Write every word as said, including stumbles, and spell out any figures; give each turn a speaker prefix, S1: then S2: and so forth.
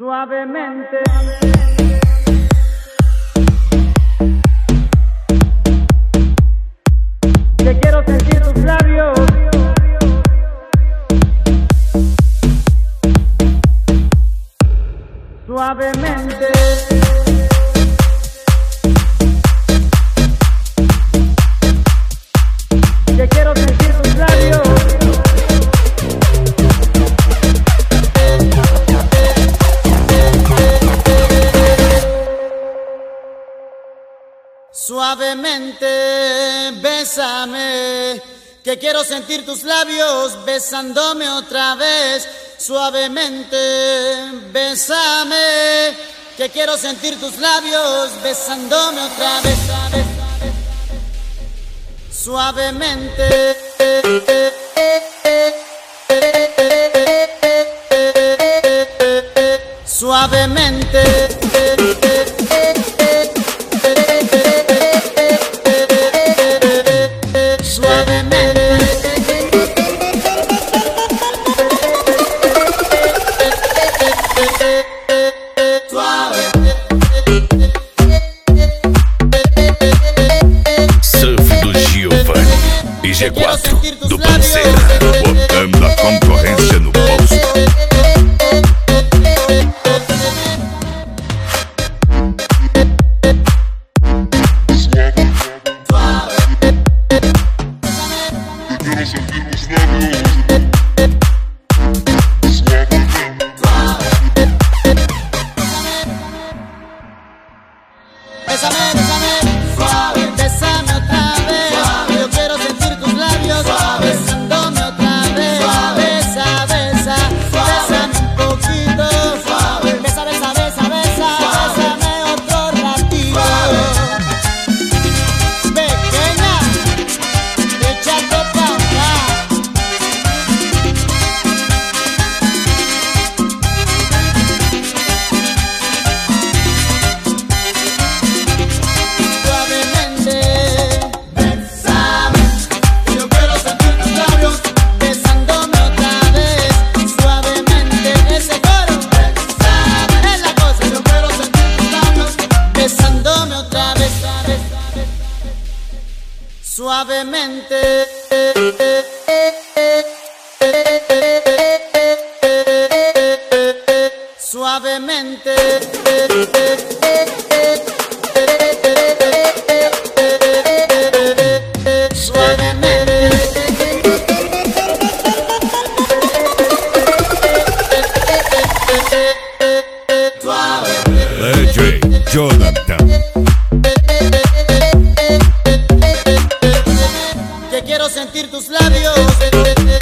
S1: Suavemente. Que quiero sentir tus labios. Suavemente. Que quiero sentir tus labios.
S2: Suavemente, bésame, que quiero sentir tus labios besándome otra vez. Suavemente, bésame, que quiero sentir tus labios besándome otra vez. Suavemente. Suavemente.
S3: G quatro do Panceira, botando a concorrência no bolso.
S2: Bésame, bésame, suave, bésame otra vez. Suave. Yo quiero sentir tus labios suave, besándome otra vez. Suave. Besa, besa, suave. Bésame un poquito. Suave. Besa, besa, besa, besa. Suave. Bésame otro ratito. Suave. Pequeña, échate pa' acá. Suavemente. Suavemente.
S3: D J Jonathan.
S2: Que quiero sentir tus labios.